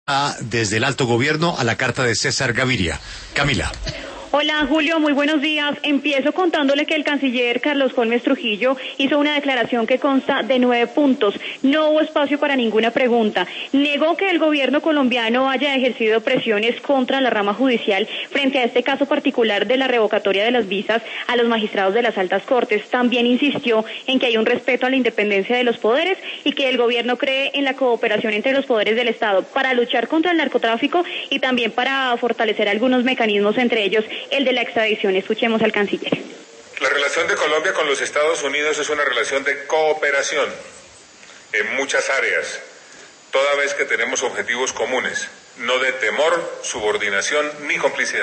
Desde el alto gobierno a la carta de César Gaviria. Camila. Hola Julio, muy buenos días. Empiezo contándole que el canciller Carlos Holmes Trujillo hizo una declaración que consta de 9 puntos. No hubo espacio para ninguna pregunta. Negó que el gobierno colombiano haya ejercido presiones contra la rama judicial frente a este caso particular de la revocatoria de las visas a los magistrados de las altas cortes. También insistió en que hay un respeto a la independencia de los poderes y que el gobierno cree en la cooperación entre los poderes del Estado para luchar contra el narcotráfico y también para fortalecer algunos mecanismos, entre ellos el de la extradición. Escuchemos al canciller. La relación de Colombia con los Estados Unidos es una relación de cooperación en muchas áreas, toda vez que tenemos objetivos comunes, no de temor, subordinación ni complicidad.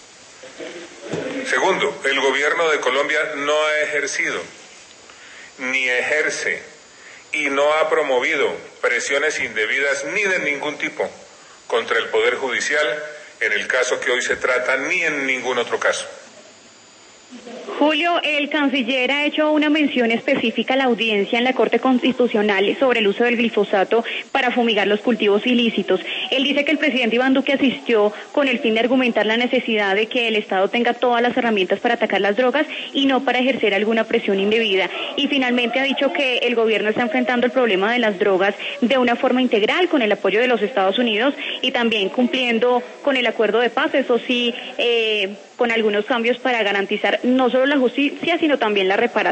Segundo, el gobierno de Colombia no ha ejercido, ni ejerce, y no ha promovido presiones indebidas ni de ningún tipo contra el Poder Judicial, en el caso que hoy se trata, ni en ningún otro caso. Julio, el canciller ha hecho una mención específica a la audiencia en la Corte Constitucional sobre el uso del glifosato para fumigar los cultivos ilícitos. Él dice que el presidente Iván Duque asistió con el fin de argumentar la necesidad de que el Estado tenga todas las herramientas para atacar las drogas y no para ejercer alguna presión indebida. Y finalmente ha dicho que el gobierno está enfrentando el problema de las drogas de una forma integral con el apoyo de los Estados Unidos y también cumpliendo con el acuerdo de paz, eso sí, con algunos cambios para garantizar no solo la justicia, sino también la reparación.